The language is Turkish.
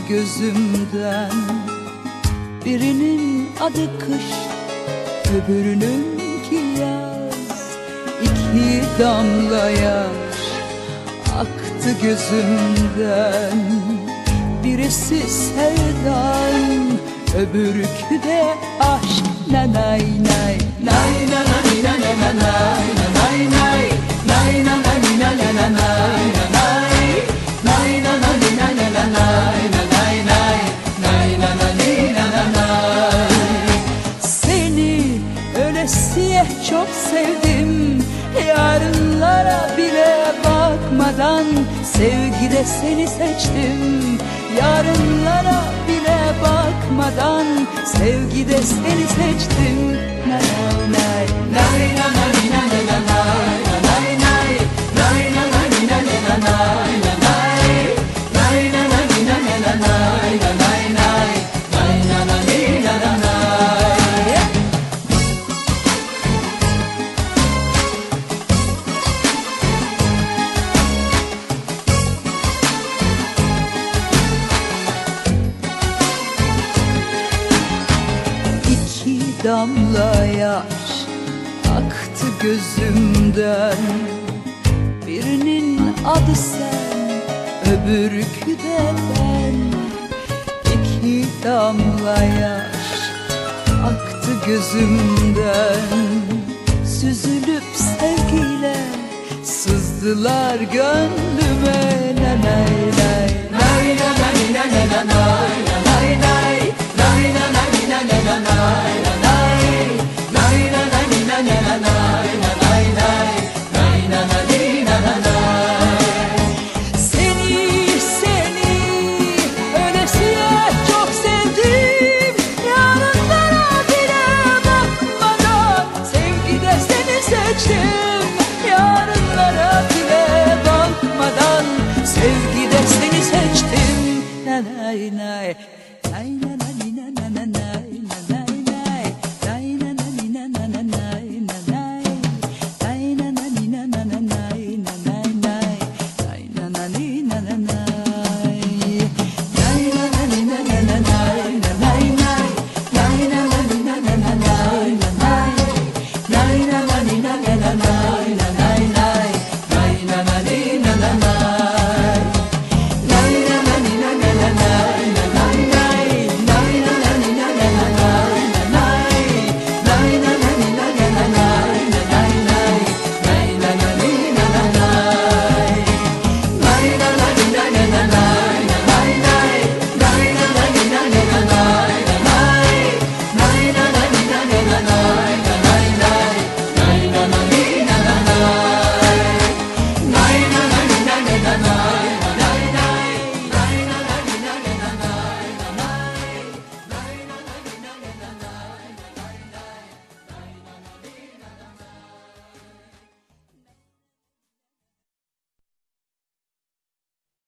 gözümden. Birinin adı kış, öbürününki yaz. İki damla yaş aktı gözümden. Birisi sevdan, öbürkü de aşk. Nay nay nay nay nay nay nay nay nay nay nay nay nay nay nay nay nay. Seni ölesiye çok sevdim, yarınlara bile bakmadan sevgide seni seçtim. Yarınlara bile bakmadan sevgide seni seçtim. Nay nay nay nay nay nay nay nay nay nay nay nay nay damla yaş aktı gözümden. Birinin adı sen, öbürkü de ben. İki damla yaş aktı gözümden. Süzülüp sevgiyle sızdılar gönlüme. Nay nay nay nay nay nay nay nay nay nay nay nay.